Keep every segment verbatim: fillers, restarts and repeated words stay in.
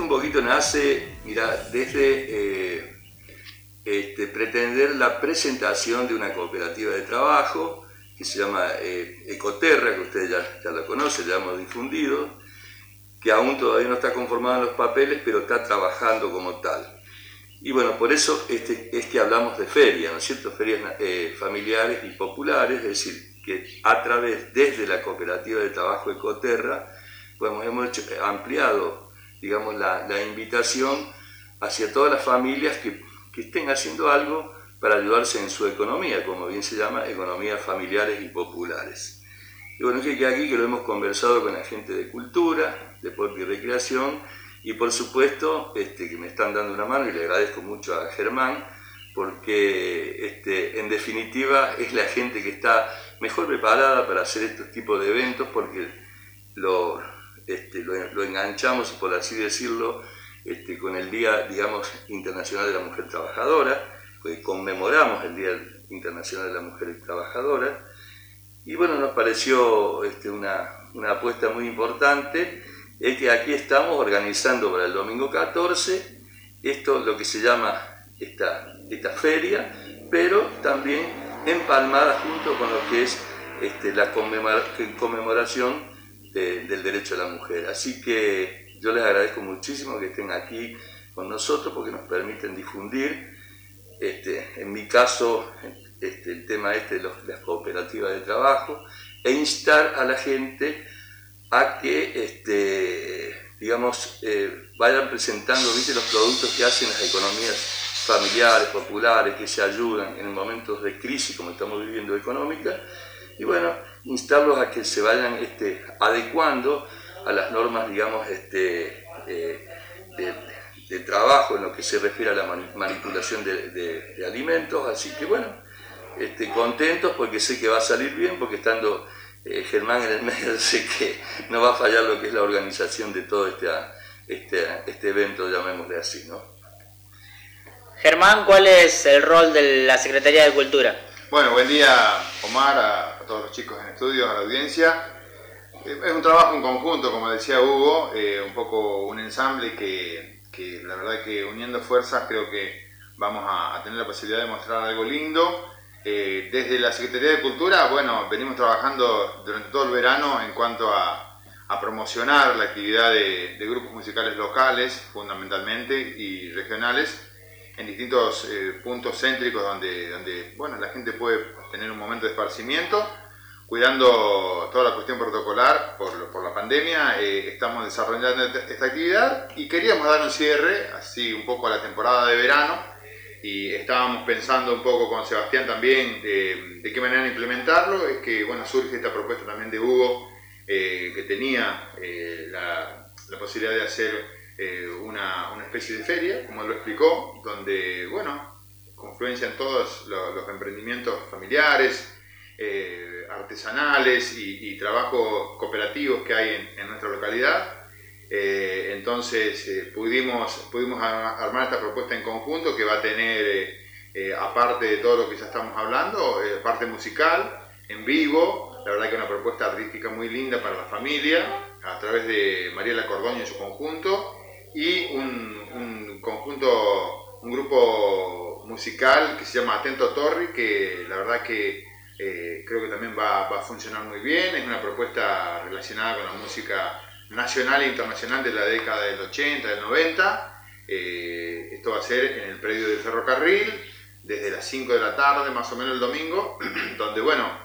un poquito nace, mira, desde eh, este, pretender la presentación de una cooperativa de trabajo que se llama eh, Ecoterra, que ustedes ya, ya la conocen, ya hemos difundido, que aún todavía no está conformada en los papeles, pero está trabajando como tal. Y bueno, por eso este, es que hablamos de ferias, ¿no es cierto? Ferias eh, familiares y populares, es decir, que a través, desde la cooperativa de trabajo Ecoterra, pues hemos hecho, ampliado, digamos, la, la invitación hacia todas las familias que, que estén haciendo algo para ayudarse en su economía, como bien se llama, economías familiares y populares. Y bueno, que aquí que lo hemos conversado con la gente de cultura, deporte y recreación, y por supuesto este, que me están dando una mano, y le agradezco mucho a Germán, porque este, en definitiva es la gente que está mejor preparada para hacer estos tipos de eventos, porque lo, este, lo, lo enganchamos, por así decirlo, este, con el Día, digamos, Internacional de la Mujer Trabajadora, pues conmemoramos el Día Internacional de la Mujer Trabajadora, y bueno, nos pareció este, una, una apuesta muy importante, es que aquí estamos organizando para el domingo catorce, esto lo que se llama esta, esta feria, pero también empalmada junto con lo que es este, la conmemoración de, del derecho a la mujer. Así que yo les agradezco muchísimo que estén aquí con nosotros porque nos permiten difundir, este, en mi caso, este, el tema este de los, las cooperativas de trabajo, e instar a la gente a que, este, digamos, eh, vayan presentando, ¿viste?, los productos que hacen las economías familiares, populares, que se ayudan en momentos de crisis como estamos viviendo económica, y bueno, instarlos a que se vayan este, adecuando a las normas, digamos, este, eh, de, de trabajo en lo que se refiere a la manipulación de, de, de alimentos, así que bueno, este, contentos porque sé que va a salir bien, porque estando eh, Germán en el medio sé que no va a fallar lo que es la organización de todo este, este, este evento, llamémosle así, ¿no? Germán, ¿cuál es el rol de la Secretaría de Cultura? Bueno, buen día, Omar, a, a todos los chicos en estudio, a la audiencia. Eh, es un trabajo en conjunto, como decía Hugo, eh, un poco un ensamble que, que la verdad que uniendo fuerzas creo que vamos a, a tener la posibilidad de mostrar algo lindo. Eh, desde la Secretaría de Cultura, bueno, venimos trabajando durante todo el verano en cuanto a, a promocionar la actividad de, de grupos musicales locales, fundamentalmente, y regionales, en distintos eh, puntos céntricos donde, donde bueno, la gente puede tener un momento de esparcimiento, cuidando toda la cuestión protocolar por, por la pandemia. Eh, estamos desarrollando esta actividad y queríamos dar un cierre, así un poco a la temporada de verano, y estábamos pensando un poco con Sebastián también de, de qué manera implementarlo. Es que bueno, surge esta propuesta también de Hugo, eh, que tenía eh, la, la posibilidad de hacer eh, una, una especie de feria, como él lo explicó, donde bueno, confluencian todos los, los emprendimientos familiares, eh, artesanales y, y trabajos cooperativos que hay en, en nuestra localidad. Eh, entonces eh, pudimos, pudimos armar esta propuesta en conjunto que va a tener, eh, eh, aparte de todo lo que ya estamos hablando, eh, parte musical, en vivo, la verdad que una propuesta artística muy linda para la familia, a través de Mariela Cordoño en su conjunto, y un, un conjunto, un grupo musical que se llama Atento Torri, que la verdad que eh, creo que también va, va a funcionar muy bien. Es una propuesta relacionada con la música nacional e internacional de la década del ochenta, del noventa. Eh, esto va a ser en el predio del ferrocarril, desde las cinco de la tarde, más o menos el domingo, donde, bueno,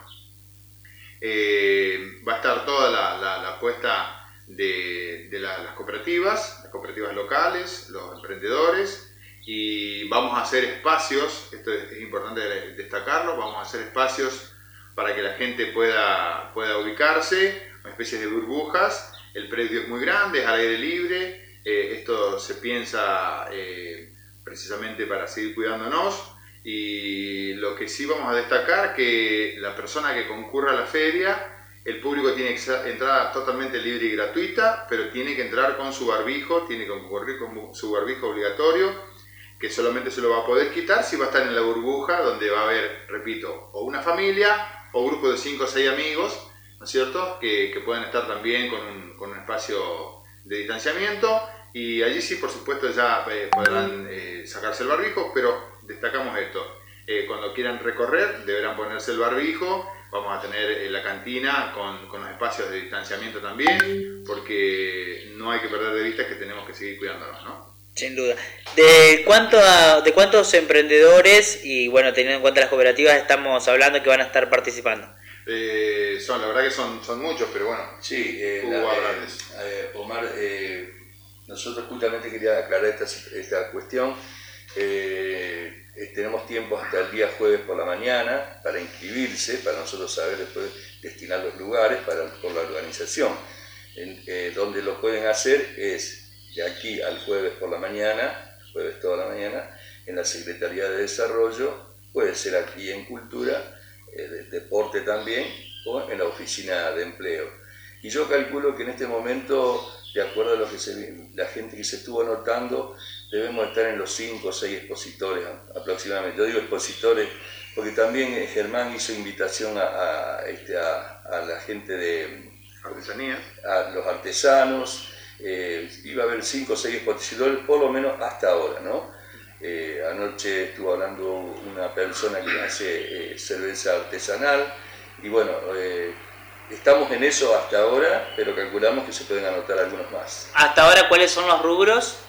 eh, va a estar toda la, la, la apuesta de, de la, las cooperativas, las cooperativas locales, los emprendedores, y vamos a hacer espacios, esto es, es importante destacarlo, vamos a hacer espacios para que la gente pueda, pueda ubicarse, una especie de burbujas. El predio es muy grande, es al aire libre, eh, esto se piensa eh, precisamente para seguir cuidándonos, y lo que sí vamos a destacar que la persona que concurra a la feria, el público tiene entrada totalmente libre y gratuita, pero tiene que entrar con su barbijo, tiene que concurrir con su barbijo obligatorio, que solamente se lo va a poder quitar si va a estar en la burbuja, donde va a haber, repito, o una familia o un grupo de cinco o seis amigos, ¿no es cierto?, que, que puedan estar también con un, con un espacio de distanciamiento. y allí sí, por supuesto, ya eh, podrán eh, sacarse el barbijo, pero destacamos esto, eh, cuando quieran recorrer deberán ponerse el barbijo, vamos a tener eh, la cantina con, con los espacios de distanciamiento también, porque no hay que perder de vista que tenemos que seguir cuidándonos, ¿no? Sin duda. ¿De, cuánto a- de cuántos emprendedores y, bueno, teniendo en cuenta las cooperativas, estamos hablando que van a estar participando? Eh, son, la verdad que son, son muchos, pero bueno, Sí, eh, Hugo la- va a eh, hablar de eso. eh, Omar, eh, nosotros justamente quería aclarar esta, esta cuestión. Eh, eh, tenemos tiempo hasta el día jueves por la mañana para inscribirse, para nosotros saber después destinar los lugares para, por la organización. En, eh, donde lo pueden hacer es de aquí al jueves por la mañana, jueves toda la mañana, en la Secretaría de Desarrollo, puede ser aquí en Cultura, eh, de, deporte también, o en la Oficina de Empleo. Y yo calculo que en este momento, de acuerdo a lo que se, la gente que se estuvo anotando, debemos estar en los cinco o seis expositores aproximadamente. Yo digo expositores porque también eh, Germán hizo invitación a, a, este, a, a la gente de artesanías. a los artesanos, eh, iba a haber cinco o seis expositores, por lo menos hasta ahora, ¿no? Eh, anoche estuvo hablando una persona que hace eh, cerveza artesanal, y bueno, eh, estamos en eso hasta ahora, pero calculamos que se pueden anotar algunos más. Hasta ahora, ¿cuáles son los rubros?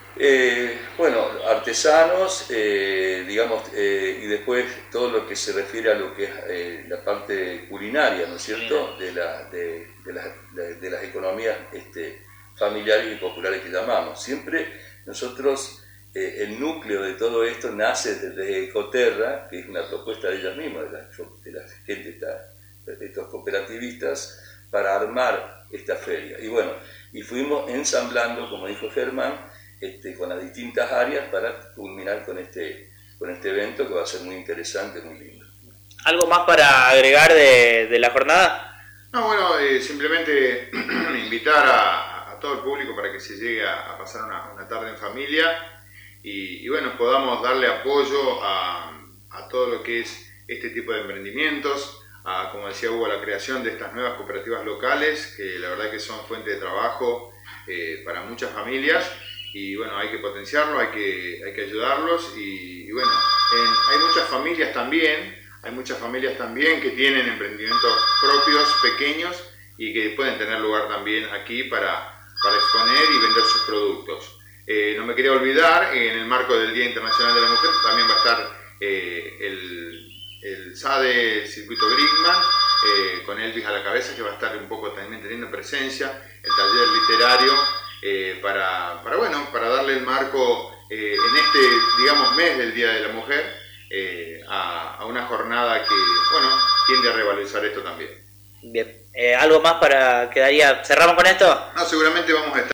Eh, bueno, artesanos, eh, digamos, eh, y después todo lo que se refiere a lo que es eh, la parte culinaria, ¿no es cierto?, de, la, de, de, las, de, de las economías este, familiares y populares que llamamos. Siempre nosotros, eh, el núcleo de todo esto nace desde Ecoterra, que es una propuesta de ellas mismas, de la, de la gente, de estos cooperativistas, para armar esta feria. Y bueno, y fuimos ensamblando, como dijo Germán, Este, con las distintas áreas para culminar con este, con este evento que va a ser muy interesante, muy lindo. ¿Algo más para agregar de, de la jornada? No, bueno, eh, simplemente invitar a, a todo el público para que se llegue a, a pasar una, una tarde en familia y, y bueno, podamos darle apoyo a, a todo lo que es este tipo de emprendimientos, a, como decía Hugo, a la creación de estas nuevas cooperativas locales, que la verdad que son fuente de trabajo eh, para muchas familias. Y bueno, hay que potenciarlo, hay que, hay que ayudarlos y, y bueno, en, hay muchas familias también, hay muchas familias también que tienen emprendimientos propios, pequeños y que pueden tener lugar también aquí para, para exponer y vender sus productos. Eh, no me quería olvidar, en el marco del Día Internacional de la Mujer también va a estar eh, el, el S A D E Circuito Grigman, eh, con Elvis a la cabeza, que va a estar un poco también teniendo presencia, el taller literario, Eh, para, para, bueno, para darle el marco eh, en este, digamos, mes del Día de la Mujer eh, a, a una jornada que, bueno, tiende a revalorizar esto también. Bien. Eh, ¿Algo más para quedaría? ¿Cerramos con esto? No, seguramente vamos a estar